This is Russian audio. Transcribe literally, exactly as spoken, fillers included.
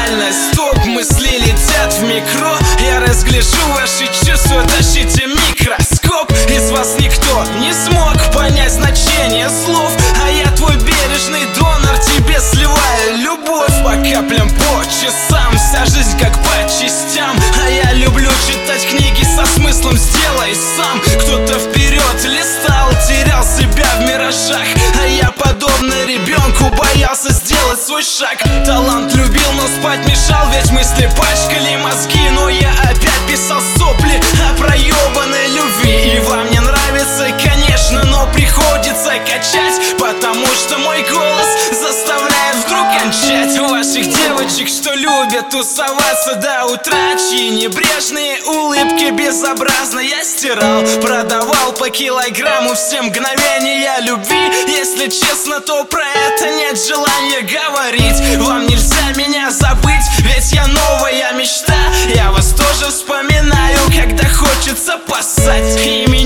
нормально. Стоп, мысли летят в микро. Я разгляжу ваши чувства, тащите микроскоп. Из вас никто не смог понять значение слов, а я твой бережный донор, тебе сливаю любовь по каплям, по часам. Вся жизнь как по частям, а я люблю читать книги со смыслом «сделай сам». Кто-то вперед листал, терял себя в миражах, а я, подобно ребенку, боялся сделать свой шаг. Талант любил, но спать мешал, ведь мысли пачкали мозги. Но я опять писал сопли о проебанной любви. И вам не нравится, конечно, но приходится качать, потому что мой голос заставляет вдруг кончать. Ваших девочек, что любят тусоваться до утра, чьи небрежные улыбки безобразно я стирал, продавал по килограмму все мгновения любви. Если честно, то про это нет желания говорить. Вам нельзя меня забыть, ведь я новая мечта. Я вас тоже вспоминаю, когда хочется поссать. И